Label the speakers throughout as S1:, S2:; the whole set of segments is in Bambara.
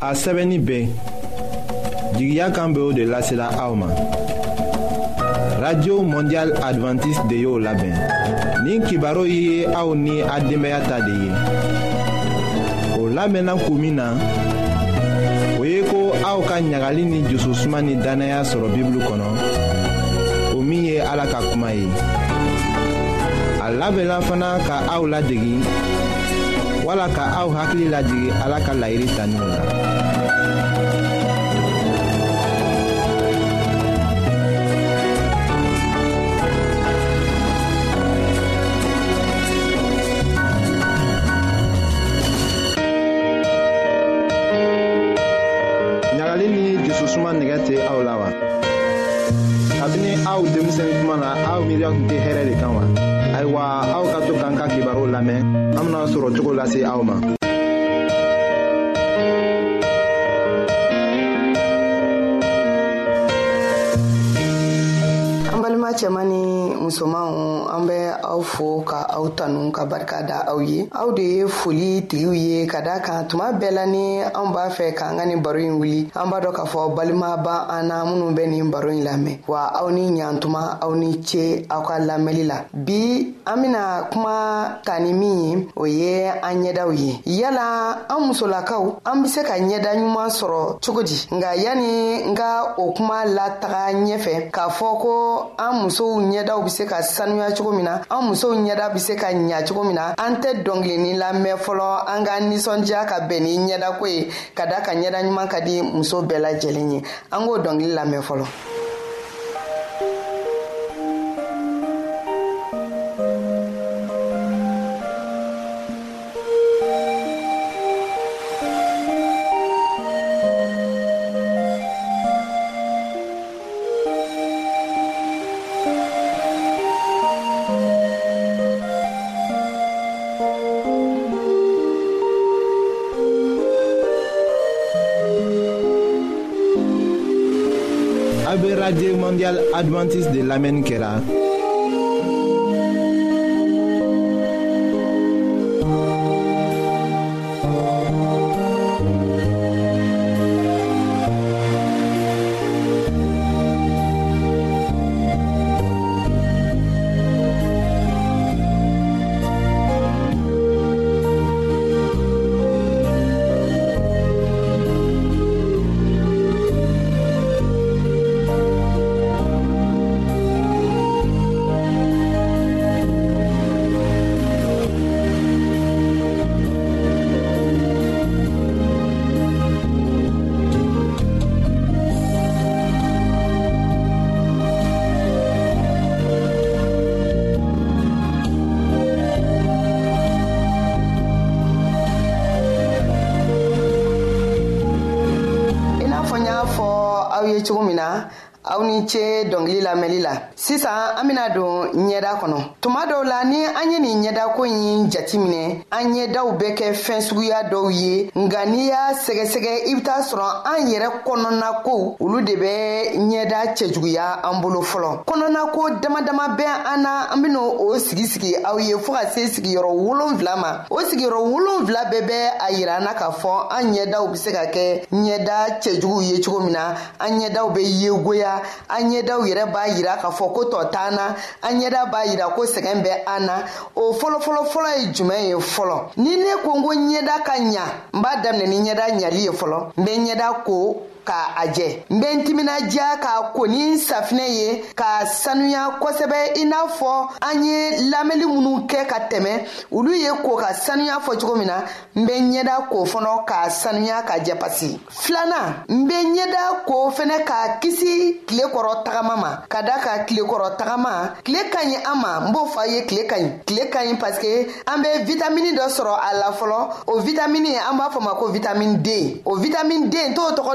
S1: a sɛbɛnni bɛɛ jigiya kan bɛ o de lasela aw ma. Radio Mondial Adventiste de y'o labɛn. Nin kibaru ye aw ni a denbaya ta de ye. O labɛnna kun min na, o ye ko aw ka ɲagali ni jususuma ni danaya sɔrɔ Bibulu kɔnɔ, o min ye Ala ka kuma ye. A labɛnna fana ka aw ladegi wala ka aw hakili lajigi Ala ka laɲini taninw la. Ɲagali ni jususuma nɛgɛ tɛ aw la wa? Kabini aw denmisɛn kuma na aw miiriya tun tɛ hɛrɛ de kan wa? Ayiwa, aw ka to k'an ka kibaru lamɛn, an bena sɔrɔ cogo lase aw ma.
S2: An balima cɛman ni musomanw, an bɛ aw fo ka aw tanu ka barika da aw ye. Aw de ye foli tigiw ye ka da kan tuma bɛɛ la ni an b'a fɛ k'an ka nin baro in wuli. An b'a dɔn k'a fɔ balima ba an na minnu bɛ nin baro in lamɛn. Wa aw ni ɲantuma, aw ni ce aw ka lamɛnli la. Bi an bena kuma ta ni min ye, o ye an ɲɛdaw ye. Yala an musolakaw, an be se ka ɲɛda ɲuman sɔrɔ cogo di? Nga yani n ka o kuma lataga ɲɛfɛ k'a fɔ ko an musow ɲɛdaw be se ka sanuya cogo min na, an musow ɲɛda be se ka ɲa cogo min na, an tɛ dɔngilini lamɛn fɔlɔ. An ka nisɔndiya ka bɛn ni ɲɛdako ye, ka da ka ɲɛda ɲuman ka di muso bɛɛ lajɛlen ye. An k'o dɔngili lamɛn fɔlɔ.
S1: Abe Radio Mondial Adventiste de l'Amen Kera. Cogo min na aw ni ce dɔngili lamɛnli la. Sisan an bena don ɲɛda kɔnɔ. Tuma dɔw la ni an ye nin ɲɛdako in jateminɛ, an ɲɛdaw bɛ kɛ fɛn suguya dɔw ye, nga n'i y'a sɛgɛsɛgɛ i be t'a sɔrɔ an yɛrɛ kɔnɔna kow olu de bɛ ɲɛda cɛjuguya an bolo fɔlɔ. Kɔnɔna ko dama dama bɛ an na, an bena o sigi aw ye fɔɔ ka se sigiyɔrɔ 7 ma. O sigiyɔrɔ 7 bɛɛ bɛ a yira an na k'a fɔ an ɲɛdaw be se ka kɛ ɲɛda cɛjuguw ye cogo min na, an ɲɛdaw bɛ yegoya, an ɲɛdaw yɛrɛ b'a yira k'a fɔ ko tɔ t'an na, an ɲɛda b'a yira ko sɛgɛn bɛ an na. O fɔlɔ ye jumɛn ye fɔlɔ? Ni ne ko n ko ɲɛda ka ɲa, n b'a daminɛ ni ɲɛda ɲali ye fɔlɔ. N bɛ ɲɛda ko k'a jɛ. N bɛ n timinadiya k'a ko ni safinɛ ye k'a sanuya kosɛbɛ i n'a fɔ an ye lamɛnli minnu kɛ ka tɛmɛ olu ye ko ka sanuya fɔ cogo min na. N bɛ ɲɛda ko fɔlɔ k'a sanuya ka jɛ pasi. Filanan, n bɛ ɲɛda ko fɛnɛ k'a kisi tile kɔrɔ tagama ma. Ka da ka tile kɔrɔ tagama, tile ka ɲi an ma. N b'o fɔ a ye, tile ka ɲi. Tile ka ɲi parce que an bɛ vitamine dɔ sɔrɔ a la fɔlɔ. O vitamine an b'a fɔ ma ko vitamine D. O vitamine D n t'o tɔgɔ dɔn bamanan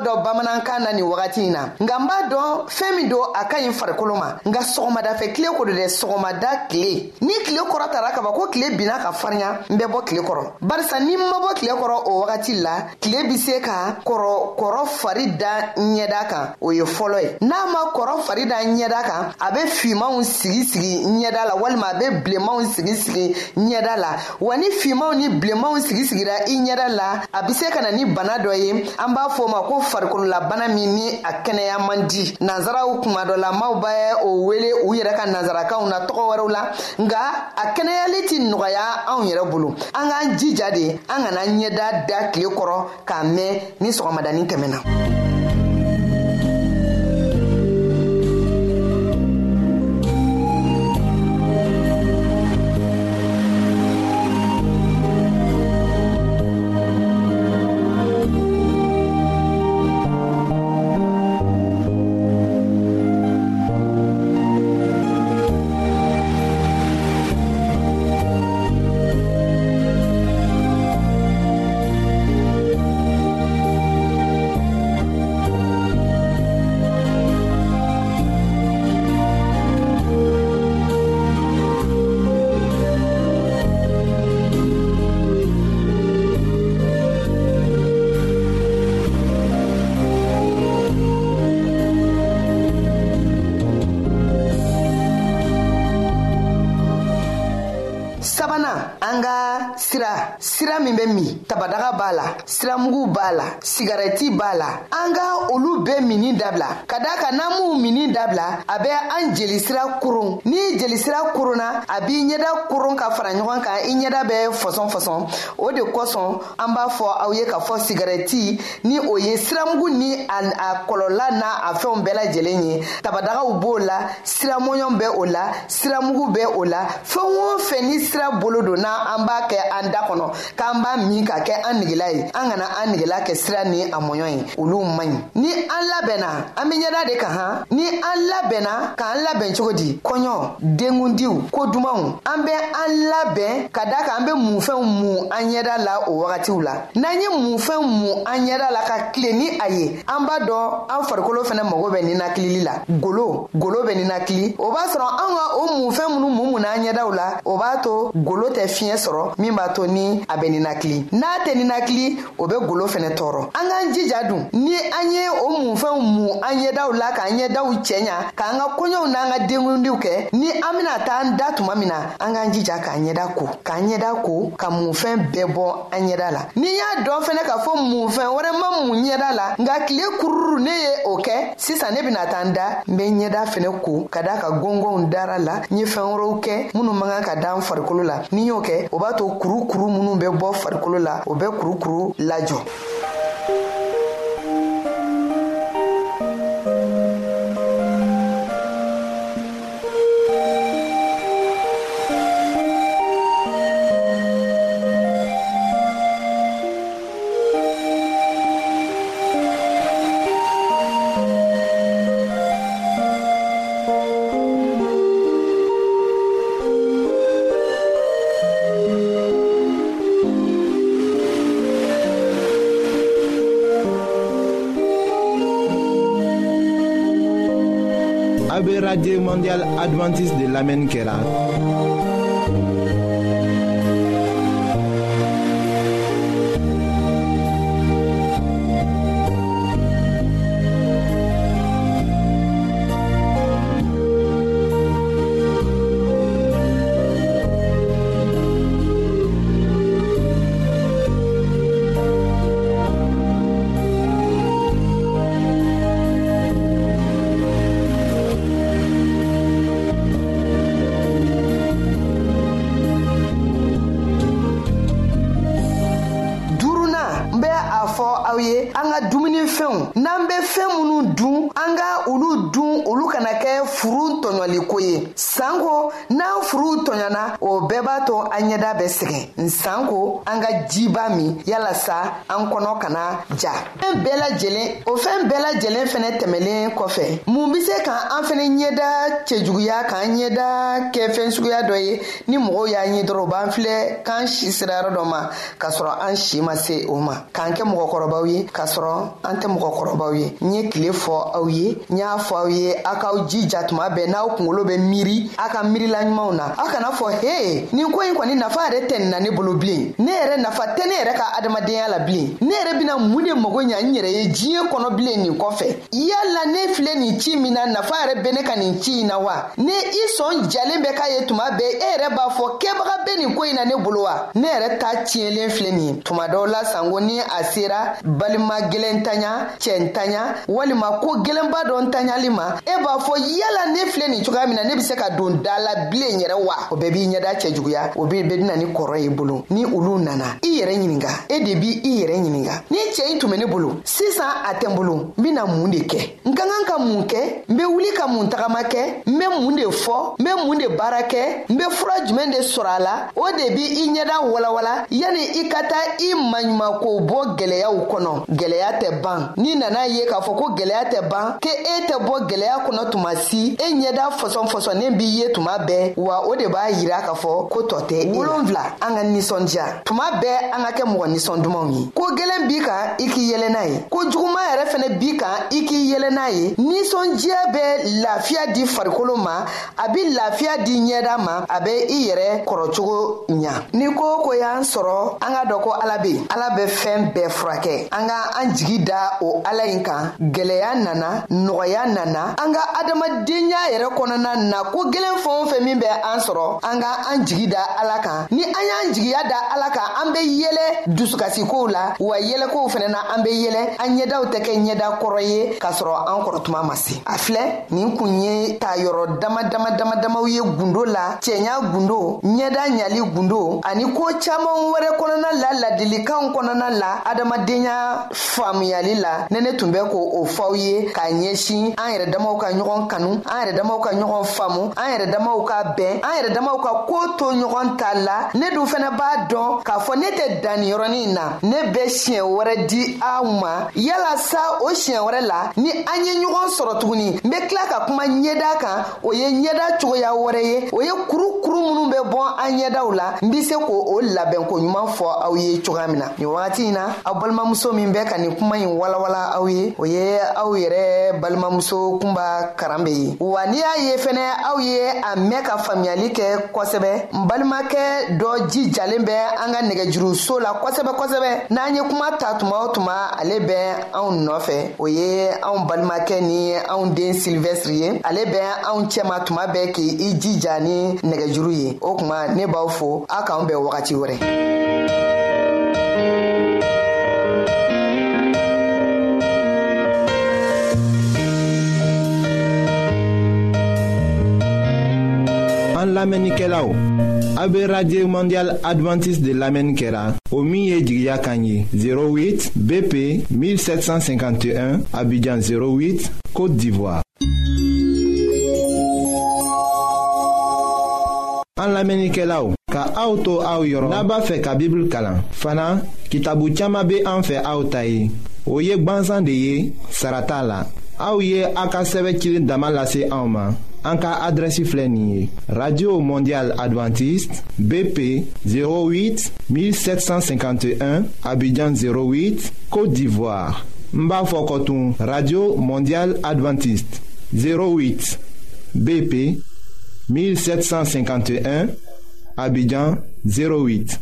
S1: bamanankan na ni wagati na nga n b'a dɔn fɛn min don a ka ɲi farikolo ma nga sɔgɔmadafɛ tile ko don dɛ sɔgɔmada tile ni tile kɔrɔ tara ka ban ko tile binna ka farinya n bɛ bɔ tile kɔrɔ barisa ni ma bɔ tile kɔrɔ o wagati la tile bi se ka kɔrɔ fari da ɲɛda kan o ye fɔlɔ ye n'a ma kɔrɔ fari da ɲɛda kan a bɛ fimanw sigi ɲɛda la walima a bɛ bilenmanw sigi ɲɛda la wa ni fimanw ni bilenmanw sigira i ɲɛda la a bɛ se ka na ni bana dɔ ye an b'a fɔ o ma ko farikololabana min ni a kɛnɛya man di nanzaraw kuma dɔ la maaw bɛ o wele u yɛrɛ ka nanzarakanw na tɔgɔ wɛrɛw la nka a kɛnɛyali ti nɔgɔya anw yɛrɛ bolo an k'an jija de an kana ɲɛda da tile kɔrɔ k'a mɛn ni sɔgɔmadanin tɛmɛna. Sira min bɛ min tabadaga b'a la siramugu b'a la sigarɛti b'a la an ka olu bɛɛ mini dabila ka da kan n'an m'u mini dabila a bɛ an jelisira koron ni jelisira koronna a b'i ɲɛda koron ka fara ɲɔgɔn kan i ɲɛda bɛ fɔsɔn o de kosɔn an b'a fɔ aw ye k'a fɔ sigarɛti ni o ye siramugu ni a kɔlɔlɔ n'a a fɛnw bɛɛ lajɛlen ye tabadagaw b'o la siramɔɲɔ bɛ o la siramugu bɛ o la fɛn o fɛn ni sira bolo don na an b'a kɛ an da kɔnɔ k'an b'a min ka kɛ an negela ye an kana an negela kɛ sira ni a mɔɲɔ ye olu man ɲi ni an labɛnna an bɛ ɲɛda de kan han ni an labɛnna k'an labɛn cogo di kɔɲɔ denkundiw ko dumanw an bɛ an labɛn ka da kan an bɛ munfɛnw mun an ɲɛda la o wagatiw la n'an ye munfɛnw mun an ɲɛda la ka tile ni a ye an b'a dɔn an farikolo fana mago bɛ ninakilili la golo bɛ ninakili o b'a sɔrɔ an ka o munfɛn minnu mun an ɲɛdaw la o b'a to golo tɛ fiɲɛ sɔrɔ min b'a to ni a bɛ ninakili n'a tɛ ninakili o bɛ golo fɛnɛ tɔɔrɔ an k'an jija dun ni an ye o munfɛnw mun an ɲɛdaw la k'an ɲɛdaw cɛɲa k'an ka kɔɲɔw n'an ka denkundiw kɛ ni an bɛna taa an da tuma min na an k'an jija k'an ɲɛda ko ka munfɛn bɛɛ bɔ an ɲɛda la ni y'a dɔn fɛnɛ k'a fɔ munfɛn wɛrɛ ma mun ɲɛda la nka tile kururu ne ye o kɛ sisan ne bɛna taa an da n bɛ ɲɛda fɛnɛ ko ka da ka gɔngɔnw dara la n ye fɛn wɛrɛw kɛ minnu man kan ka da an farikolo la ni y'o kɛ o b'a to kurukuru minnu bɛ bɔ farikolo la o bɛ kurukuru lajɔ.
S3: Radio Mondiale Adventiste de l'Amen Kera.
S1: an ka dumunifɛnw n'an bɛ fɛn minnu dun an ka olu dun olu kana kɛ furu tɔɲɔliko ye. Sanko n'an furu tɔɲɔna o bɛɛ b'a to an ɲɛda bɛ sɛgɛn. Sanko an ka jiba min yalasa an kɔnɔ kana ja. Fɛn bɛɛ lajɛlen o fɛn bɛɛ lajɛlen fɛnɛ tɛmɛlen kɔfɛ mun bɛ se k'an fɛnɛ ɲɛda cɛjuguya k'an ɲɛda kɛ fɛn suguya dɔ ye ni mɔgɔw y'a ɲɛ dɔrɔn u b'an filɛ k'an si sera yɔrɔ dɔ ma k'a sɔrɔ an si ma se o ma k'an kɛ mɔgɔkɔrɔbaw ye ye k'a sɔrɔ an tɛ mɔgɔkɔrɔbaw ye. N ye tile fɔ aw ye, n y'a fɔ aw ye a k'aw jija tuma bɛɛ n'aw kunkolo bɛ miiri a ka miirila ɲumanw na. Aw kana fɔ he nin ko in kɔni nafa yɛrɛ tɛ nin na ne bolo bilen, ne yɛrɛ nafa tɛ ne yɛrɛ ka adamadenya la bilen, ne yɛrɛ bɛna mun de mago ɲa n yɛrɛ ye diɲɛ kɔnɔ bilen nin kɔfɛ. Yala ne filɛ nin ci min na nafa yɛrɛ bɛ ne ka nin ci in na wa? Ne i sɔn jalen bɛ k'a ye tuma bɛɛ e yɛrɛ b'a fɔ kɛbaga bɛ nin ko in na ne bolo wa? Ne yɛrɛ ta tiɲɛlen filɛ nin ye. Tuma dɔw la sango ni a sera balima gɛlɛn tanya, cɛ ntanya, walima ko gɛlɛnba dɔ ntanyali ma, e b'a fɔ yala ne filɛ nin cogoya min na ne bɛ se ka don da la bilen yɛrɛ wa? O bɛɛ b'i ɲɛda cɛ juguya, o bɛ na ni kɔrɔ ye bolo. Ni olu nana i yɛrɛ ɲininka, e de b'i yɛrɛ ɲininka. Ni cɛ in tun bɛ ne bolo sisan a tɛ n bolo, n bɛna mun de kɛ? N ka kan ka mun kɛ? N bɛ wuli ka mun tagama kɛ? N bɛ mun de fɔ? N bɛ mun de baara kɛ? N bɛ fura jumɛn de sɔrɔ a la? O de b'i ɲɛda walawala yanni i ka taa i maɲumanko bɔ gɛlɛyaw kɔnɔ. Gɛlɛya tɛ ban. Ni nana ye k'a fɔ ko gɛlɛya tɛ ban, ke e tɛ bɔ gɛlɛya kɔnɔ tuma si, e ɲɛda fɔsɔn-fɔsɔnnen b'i ye tuma bɛɛ, wa o de b'a yira k'a fɔ ko tɔ tɛ e la. 7 an ka nisɔndiya. Tuma bɛɛ an ka kɛ mɔgɔ nisɔn dumanw ye. Ko gɛlɛn b'i kan i k'i yɛlɛ n'a ye. Ko juguman yɛrɛ fɛnɛ b'i kan i k'i yɛlɛ n'a ye. Nisɔndiya bɛ lafiya di farikolo ma, a bɛ lafiya di ɲɛda ma, a bɛ i yɛrɛ kɔrɔcogo ɲa. Ni ko y'an sɔrɔ an ka dɔn ko Ala bɛ yen. Ala bɛ fɛn bɛɛ furakɛ. An ka an jigi da o Ala in kan. Gɛlɛya nana, nɔgɔya nana, an ka adamadenya yɛrɛ kɔnɔna na ko gɛlɛn fɛn o fɛn min bɛ an sɔrɔ, an ka an jigi da Ala kan. Ni an y'an jigiya da Ala kan, an bɛ yɛlɛ dusukasikow la, wa yɛlɛkow fɛnɛ na an bɛ yɛlɛ. An ɲɛdaw tɛ kɛ ɲɛda kɔrɔ ye k'a sɔrɔ an kɔrɔ tuma ma se. A filɛ nin kun ye ta yɔrɔ dama ye gundo la, cɛɲa gundo, ɲɛda ɲali gundo, ani ko caman wɛrɛ kɔnɔna la, ladilikanw kɔnɔna la, adamadenya faamuyali la. Ne tun bɛ k'o fɔw ye k'a ɲɛsin an yɛrɛ damaw ka ɲɔgɔn kanu, an yɛrɛ damaw ka ɲɔgɔn faamu, an yɛrɛ damaw ka bɛn, an yɛrɛ damaw ka ko to ɲɔgɔn ta la. Ne dun fɛnɛ b'a dɔn k'a fɔ ne tɛ dan nin yɔrɔnin na, ne bɛ siɲɛ wɛrɛ di aw ma. Yala sa o siɲɛ wɛrɛ la ni an ye ɲɔgɔn sɔrɔ tuguni, n bɛ tila ka kuma ɲɛda kan. O ye ɲɛda cogoya wɛrɛ ye, o ye kurukuru minnu bɛ bɔ an ɲɛdaw la. N bɛ se k'o labɛn ko ɲuman fɔ aw ye cogoya min na. Nin wagati in na aw balimamuso min bɛ ka nin kuma in walawala aw ye, o ye aw yɛrɛ balimamuso Kunba Karanbe ye. Wa n'i y'a ye fɛnɛ aw ye a mɛn ka faamuyali kɛ kosɛbɛ, n balimakɛ dɔ jijalen bɛ an ka nɛgɛjuruso la kosɛbɛ. N'an ye kuma ta tuma o tuma ale bɛ anw nɔfɛ. O ye anw balimakɛ ni anw den Sylvestre ye. Ale bɛ anw cɛma tuma bɛɛ k'i jija ni nɛgɛjuru ye. O tuma ne b'aw fo, aw k'anw bɛn wagati wɛrɛ.
S3: An lamɛnnikɛlaw, a bɛ radio mondial adventiste de lamɛnni kɛra o min ye jigiya kan ye 08 BP 1751 Abidjan 08 Côte d'Ivoire. An lamɛnnikɛlaw, ka aw to aw yɔrɔ n'a b'a fɛ ka Bible kalan. Fana kitabu caman bɛ an fɛ aw ta ye. O ye gwanzan de ye, sara t'a la. Aw ye a ka sɛbɛn cilen dama lase anw ma. An ka adrɛsi filɛ nin ye: Radio Mondial Adventiste BP 08 1751 Abidjan 08 Côte d'Ivoire. N b'a fɔ kɔtun: Radio Mondial Adventiste 08 BP 1751 Abidjan 08.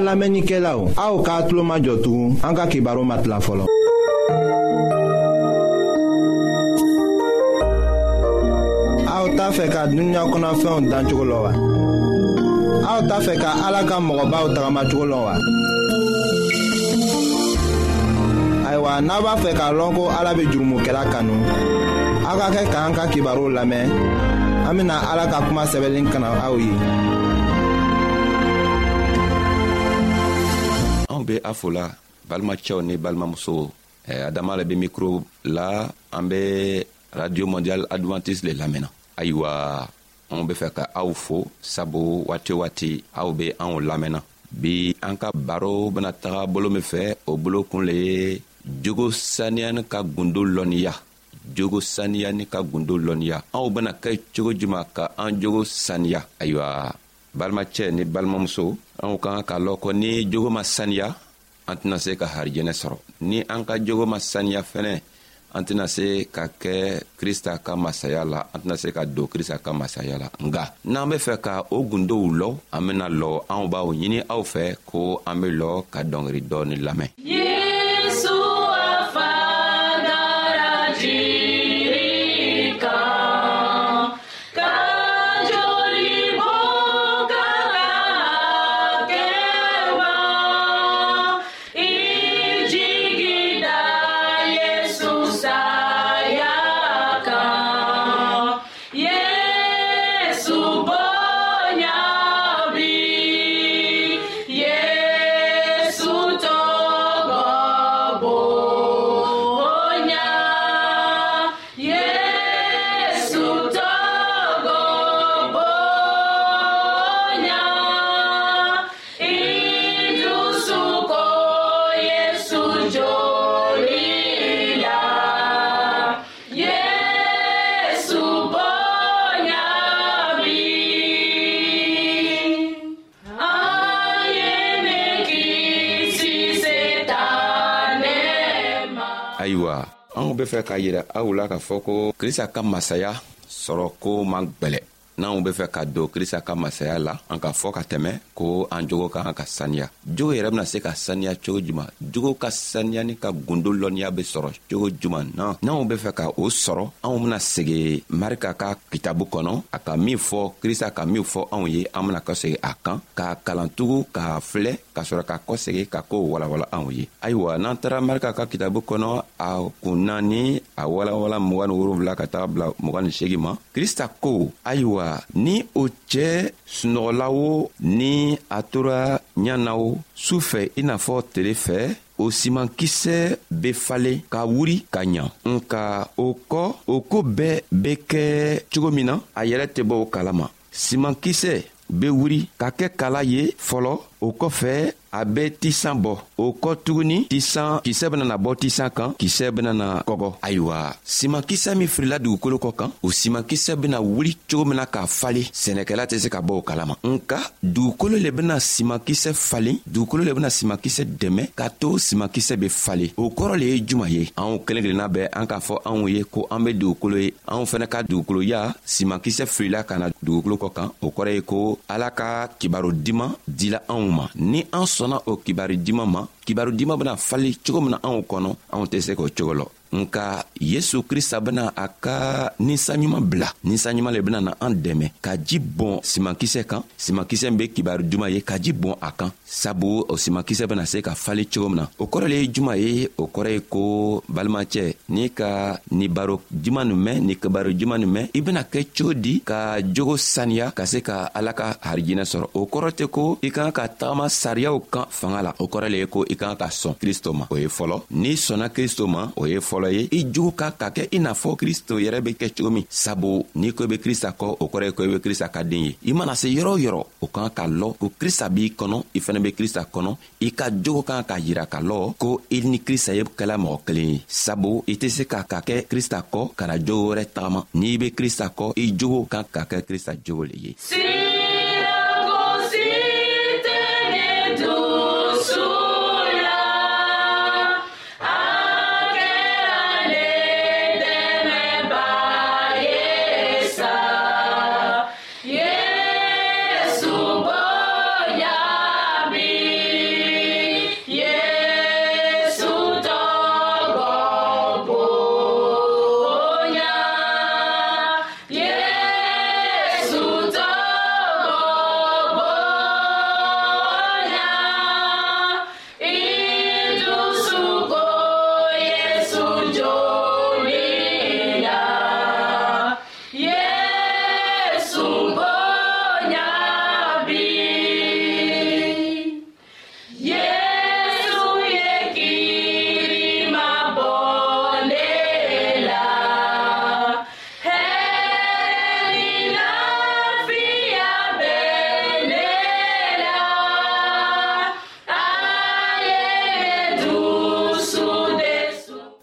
S3: An lamenikelaw, aw ka atlo majotu, an ka kibaro matla folo. Aw ta fe ka dunya kɔnɔ fɛnw dan cogo la wa? Aw ta fe ka Ala ka mɔgɔbaw tagama cogo la wa? Ayiwa, n'a b'a fɛ k'a lɔn ko Ala bɛ jurumokɛla kanu, aw ka kɛ k'an ka kibaru lamɛn. An bɛna Ala ka kuma sɛbɛnlen kana aw ye.
S4: An bɛ a fo la balimacɛw ni balimamusow. Adama le bɛ micro la, an bɛ Radio Mondial Adventiste le lamɛnna. Ayiwa, an bɛ fɛ ka aw fo sabu waati o waati aw bɛ anw lamɛnna. Bi an ka baro bɛna taga bolo min fɛ, o bolo kun le ye jogo saniya ni ka gundo lɔnniya. Jogo saniya ni ka gundo lɔnniya. Anw bɛna kɛ cogo jumɛn ka an jogo saniya? Ayiwa, balimacɛ ni balimamuso, anw kan ka lɔn ko ni jogo ma saniya, an tɛna se ka harijɛnɛ sɔrɔ. Ni an ka jogo ma saniya fɛnɛ, an tɛna se ka kɛ Krista ka masaya la, an tɛna se ka don Krista ka masaya la. Nga n'an bɛ fɛ ka o gundow lɔ, an bɛna lɔ, anw b'aw ɲini aw fɛ ko an bɛ lɔ ka dɔnkili dɔɔni lamɛn. Ayiwa, an bɛ fɛ ka yira aw la k'a fɔ ko Krista ka masaya sɔrɔ ko man gbɛlɛ. N'anw bɛ fɛ ka don Krista ka masaya la, an ka fɔ ka tɛmɛ ko an jogo ka kan ka saniya. Jogo yɛrɛ bɛna se ka saniya cogo jumɛn? Jogo ka saniya ni ka gundo lɔnniya bɛ sɔrɔ cogo jumɛn na? N'anw bɛ fɛ ka o sɔrɔ, anw bɛna segin Marika ka kitabu kɔnɔ, a ka min fɔ, Krista ka min fɔ anw ye, an bɛna kɔsegin a kan, k'a kalan tugun, k'a filɛ, ka sɔrɔ ka kɔsegin ka ko walawala anw ye. Ayiwa, n'an taara Marika ka kitabu kɔnɔ, a kun 4 a walawala 27 ka taga bila 28 ma, Krista ko, ayiwa, ni o cɛ sunɔgɔla o ni a tora ɲana o su fɛ i n'a fɔ tile fɛ, o simankisɛ be falen ka wuri ka ɲa. Nka o kɔ o ko bɛɛ be kɛ cogo min na, a yɛrɛ tɛ bɔ o kalama. Simankisɛ be wuri ka kɛ kala ye fɔlɔ, o kɔfɛ a bɛ tisan bɔ. O kɔ tuguni tisan kisɛ benana bɔ tisan kan, kisɛ benana kɔgɔ. Ayiwa, simankisɛ min firila dugukolo kɔ kan, o simankisɛ bena wuli cogo min na k'a falen, sɛnɛkɛla tɛ se ka bɔ o kalama. Nka dugukolo le bena simankisɛ falen, dugukolo le bena simankisɛ dɛmɛ k'a to simankisɛ be falen. O kɔrɔ le ye juman ye? Anw kelen kelenna bɛɛ an k'a fɔ anw ye ko an be dugukolo ye. Anw fɛnɛ ka dugukoloya simankisɛ firila ka na dugukolo kɔ kan. O kɔrɔ ye ko Ala ka kibaru diman dila anw ma. Ni an sɔnna o kibaru diman ma, kibaru diman bena fali cogo min na anw kɔnɔ, anw tɛ se k'o cogo lɔ. Nka Yesu Krista bena a ka ninsanɲuman bila. Ninsanɲuman le bena na an dɛmɛ ka ji bɔn simankisɛ kan. Simankisɛ be kibaru duman ye ka ji bɔn a kan, sabu o simankisɛ bena se ka fali cogo min na. O kɔrɔ le ye juman ye? O kɔrɔ ye ko balimacɛ, n'i ka ni baro juman nin mɛn, ni kibaru juman nin mɛn, i bena kɛ cogo di ka jogo saniya ka se ka Ala ka harijinɛ sɔrɔ? O kɔrɔ tɛ ko i kan ka tagama sariyaw kan fanga la. O kɔrɔ le ye ko i kan ka sɔn Kristo ma. O ye fɔlɔ. N'i sɔnna Kristo ma, o ye fɔlɔ ye. I jogo ka kɛ i n'a fɔ Kristo yɛrɛ be kɛ cogo min, sabu n'i ko i be Krista kɔ, o kɔrɔ ye ko i be Krista ka den ye. I mana se yɔrɔ o yɔrɔ, o kan ka lɔ ko Krista b'i kɔnɔ, i fɛnɛ be Krista kɔnɔ. I ka jogo kan ka yira ka lɔ ko i ni Krista ye kɛla mɔgɔ kelen ye, sabu i tɛ se ka kɛ Krista kɔ ka na jogo wɛrɛ tagama. N'i be Krista kɔ, i jogo kan ka kɛ Krista jogo le ye.
S5: Yesu boya bi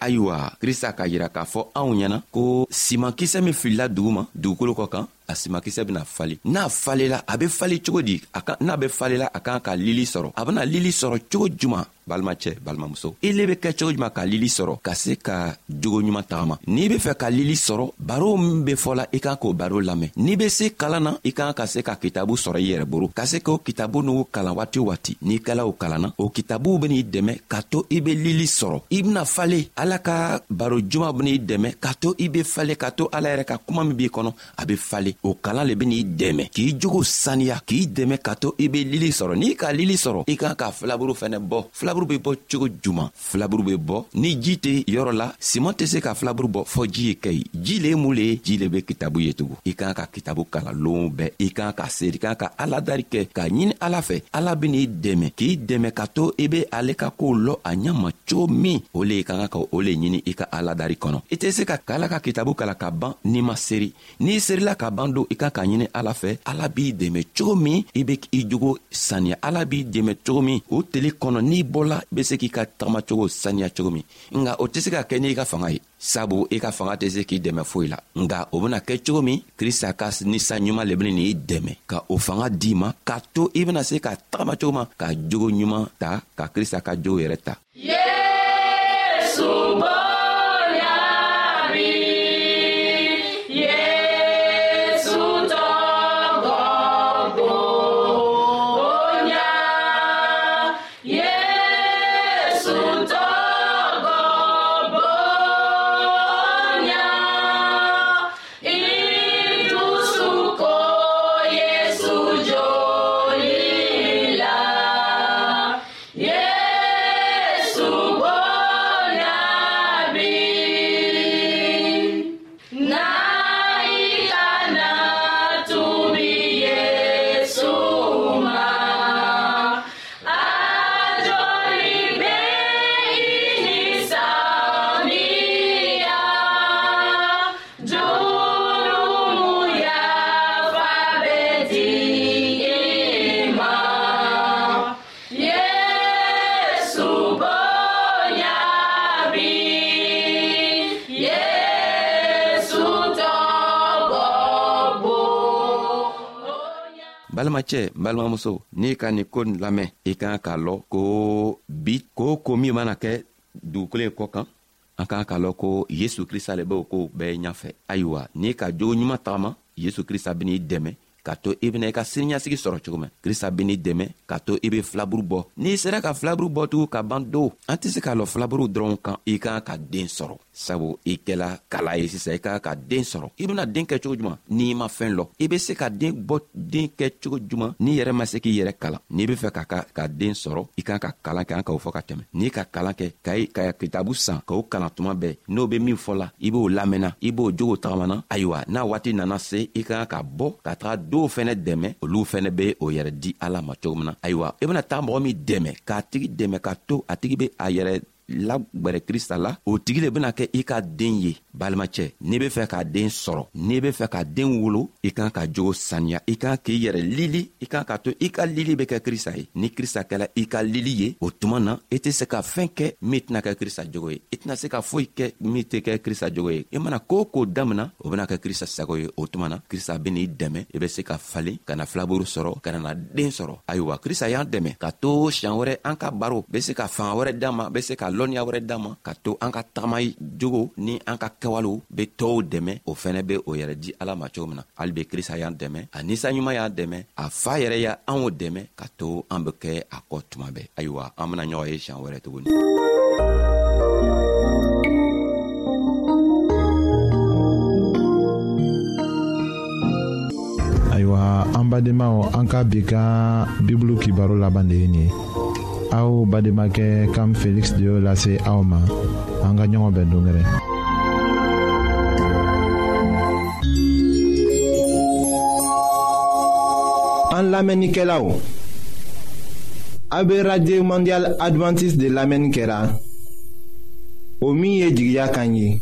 S4: ayiwa krista k'a yira k'a fɔ anw ɲɛna ko simankisɛ min filila dugukolo kɔ kan a simankisɛ bena falen. N'a falela a be falen cogo di? N'a be falela a kan ka lili sɔrɔ. A bena lili sɔrɔ cogo juman? Balimacɛ balimamuso, i le be kɛ cogo juman ka lili sɔrɔ ka se ka jogo ɲuman tagama? N'i be fɛ ka lili sɔrɔ, baro min be fɔla i kan k'o baro lamɛn. N'i be se kalan na i kan ka se ka kitabu sɔrɔ i yɛrɛ boro, ka se k'o kitabu n'u kalan waati o waati. N'i kɛla o kalanna, o kitabu ben'i dɛmɛ ka to i be lili sɔrɔ. I bena falen, Ala ka baro juman ben'i dɛmɛ ka to i be falen, ka to Ala yɛrɛ ka kuma min b'i kɔnɔ a be falen. O kalan le ben'i dɛmɛ k'i jogo saniya, k'i dɛmɛ ka to i be lili sɔrɔ. N'i ka lili sɔrɔ, i kan ka filaburu fɛnɛ bɔ. Filaburu be bɔ cogo juman? Filaburu be bɔ ni ji tɛ yɔrɔ la, siman tɛ se ka filaburu bɔ fɔ ji ye kɛ ye. Ji le ye mun le ye? Ji le be kitabu ye tugun. I kan ka kitabu kalan lon bɛɛ, i kan ka seri, i kan ka aladari kɛ, ka ɲini Ala fɛ. Ala ben'i dɛmɛ k'i dɛmɛ ka to i be ale ka kow lɔ a ɲama cogo min. O le i kan ka o le ɲini i ka aladari kɔnɔ. I tɛ se ka Ala ka kitabu kalan ka ban n'i ma seri. N'i serila ka ban don, i kan ka ɲini Ala fɛ. Ala b'i dɛmɛ cogo min i be i jogo saniya. Ala b'i dɛmɛ cogo min o tele kɔnɔ n'i bɔla i be se k'i ka tagama cogo saniya cogo min. Nga o tɛ se ka kɛ n'i ka fanga ye, sabu i ka fanga tɛ se k'i dɛmɛ foyi la. Nga o bena kɛ cogo min Krista ka nisa ɲuman le bena n'i dɛmɛ ka o fanga d'i ma k'a to i bena se ka tagama cogo ma ka jogo ɲuman ta, ka Krista ka jogo yɛrɛ ta. Balimacɛ balimamuso, n'i ka nin ko lamɛn i kan k'a lɔn ko bi ko min mana kɛ dugukolo kɔ kan, an kan k'a lɔn ko Yesu Krista le b'o ko bɛɛ ɲafɛ. Ayiwa, n'i ka jogo ɲuman tagama, Yesu Krista ben'i dɛmɛ ka to i bena i ka siniɲasigi sɔrɔ cogo min. Krista ben'i dɛmɛ ka to i be filaburu bɔ. N'i sera ka filaburu bɔ tugun ka ban don, an tɛ se k'a lɔn filaburu dɔrɔn kan i kan ka den sɔrɔ. Sabu i kɛla kala ye sisan, i kan ka den sɔrɔ. I bena den kɛ cogo juman n'i ma fɛn lɔ? I be se ka den kɛ cogo juman n'i yɛrɛ ma se k'i yɛrɛ kalan? N'i be fɛ ka den sɔrɔ, i kan ka kalan kɛ, an k'o fɔ ka tɛmɛ. N'i ka kalan kɛ ka kitabu san k'o kalan tuma bɛɛ, n'o be min fɔla i b'o lamɛnna, i b'o jogo tagamana. Ayiwa, n'a waati nana se i kan ka bɔ ka taga dɔw fɛnɛ dɛmɛ, olu fɛnɛ be o yɛrɛ di Ala ma cogo min na. Ayiwa, i bena taga mɔgɔ min dɛmɛ k'a tigi dɛmɛ ka to a tigi be a yɛrɛ lagwɛrɛ Krista la, o tigi le bena kɛ i ka den ye. Balimacɛ, n'i be fɛ ka den sɔrɔ, n'i be fɛ ka den wolo, i kan ka jogo saniya, i kan k'i yɛrɛ lili, i kan ka to i ka lili be kɛ Krista ye. Ni Krista kɛla i ka lili ye, o tuma na i tɛ se ka fɛn kɛ min tɛna kɛ Krista jogo ye. I tɛna se ka foyi kɛ min tɛ kɛ Krista jogo ye. I mana ko damina, o bena kɛ Krista sago ye. O tuma na Krista ben'i dɛmɛ, i be se ka falen, ka na filaburu sɔrɔ, ka na den sɔrɔ. Ayiwa, Krista y'an dɛmɛ ka to siɲan wɛrɛ an ka baro be se ka fanga wɛrɛ d'an ma, be se ka lɔnniya wɛrɛ d'an ma, ka to an ka tagama jogo ni an ka kɛwalew be tɔɔw dɛmɛ. O fɛnɛ be o yɛrɛ di Ala ma cogo min na. Hali be Krista y'an dɛmɛ, a nisa ɲuman y'an dɛmɛ, a fa yɛrɛ y' anw dɛmɛ ka to an be kɛ a kɔ tuma bɛɛ. Ayiwa, an bena ɲɔgɔn ye siɲan wɛrɛ tuguni.
S3: Ayiwa, an badenmaw, an ka bi ka bibulu kibaro laban de ye nin ye. Aw bademakɛ Kam Felix de y'o lase aw ma. An ka ɲɔgɔn bɛn dongɛrɛ. An lamɛnnikɛlaw, a be Radio Mondial Adventiste de lamɛnni kɛra o min ye jigiya kan ye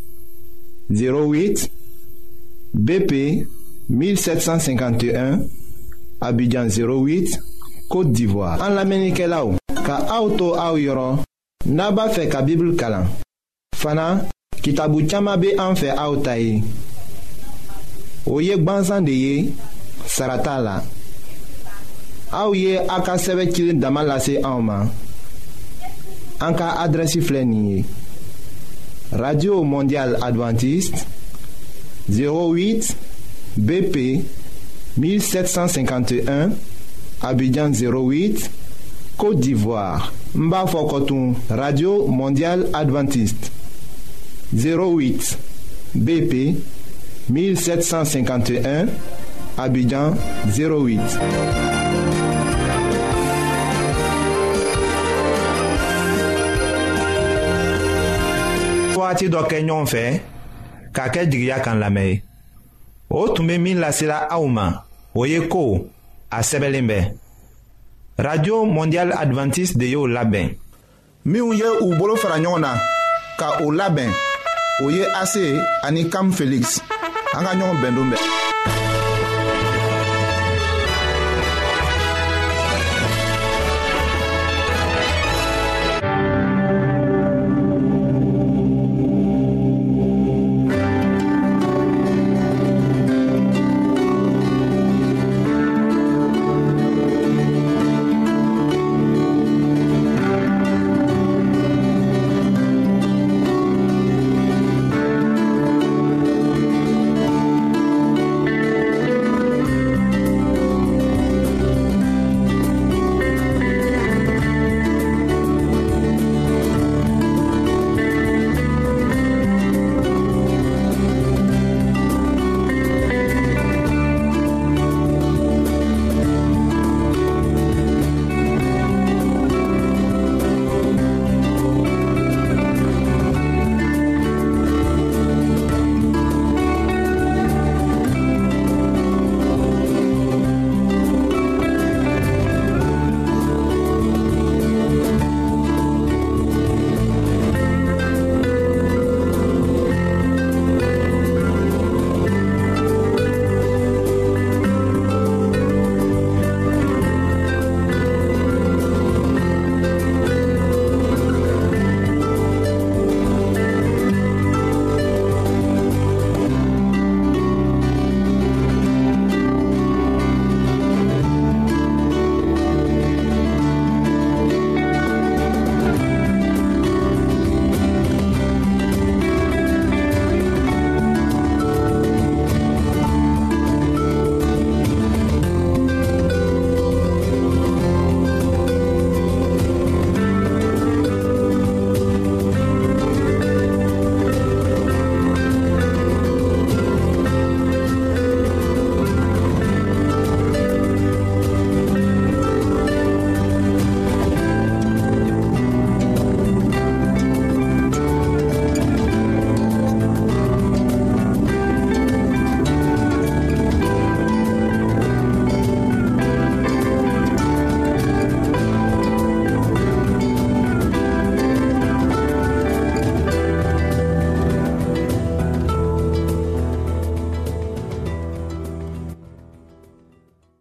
S3: 08 BP 1751 Abidjan 08 Côte d'Ivoire. An lamɛnnikɛlaw, ka aw to aw yɔrɔ n'a b'a fɛ ka Bible kalan Fana, kitabu chama be an fɛ aw ta ye. O ye gwanzan de ye, sarata la. Aw ye a ka sɛbɛ cilen dama lase anw ma. An ka adrɛsi filɛ nin ye. Radio Mondial Adventiste 08 BP 1751 Abidjan 08 Côte d'Ivoire. Mba Fokotun, Radio Mondial Adventiste 08 BP 1751 Abidjan 08.
S5: Wagati dɔ kɛ ɲɔgɔn fɛ k'a kɛ jigiya kan lamɛn ye. O tun bɛ min lasela aw ma, o ye ko a sɛbɛnlen bɛ. Radio Mondial Adventiste de y'o labɛn.
S3: Minnu ye u bolo fara ɲɔgɔn na ka o labɛn, o ye AC ani Cam Felix. An ka ɲɔgɔn bɛn don bɛɛ.